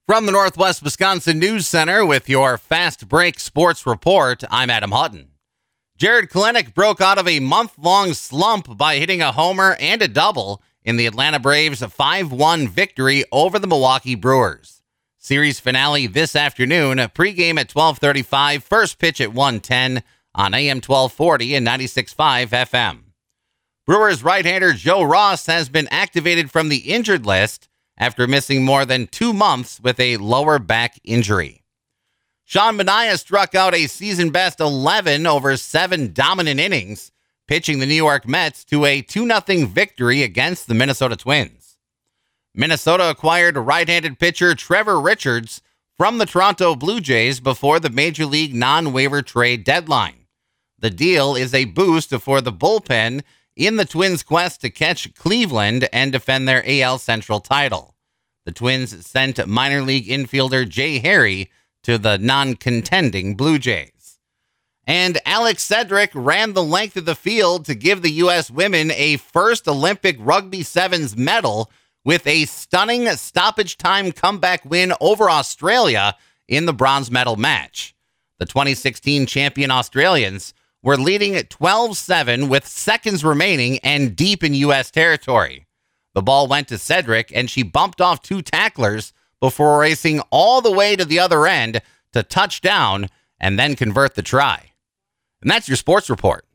From the Northwest Wisconsin News Center with your Fast Break Sports Report, I'm Adam Hutton. Jared Kelenic broke out of a month-long slump by hitting a homer and a double in the Atlanta Braves' 5-1 victory over the Milwaukee Brewers. Series finale this afternoon, pregame at 12:35, first pitch at 1:10 on AM 1240 and 96.5 FM. Brewers right-hander Joe Ross has been activated from the injured list after missing more than 2 months with a lower back injury. Sean Manaea struck out a season-best 11 over 7 dominant innings, pitching the New York Mets to a 2-0 victory against the Minnesota Twins. Minnesota acquired right-handed pitcher Trevor Richards from the Toronto Blue Jays before the Major League non-waiver trade deadline. The deal is a boost for the bullpen in the Twins' quest to catch Cleveland and defend their AL Central title. The Twins sent minor league infielder Jay Harry to the non-contending Blue Jays. And Alex Cedric ran the length of the field to give the U.S. women a first Olympic Rugby Sevens medal with a stunning stoppage time comeback win over Australia in the bronze medal match. The 2016 champion Australians were leading at 12-7 with seconds remaining and deep in U.S. territory. The ball went to Cedric, and she bumped off 2 tacklers before racing all the way to the other end to touch down and then convert the try. And that's your sports report.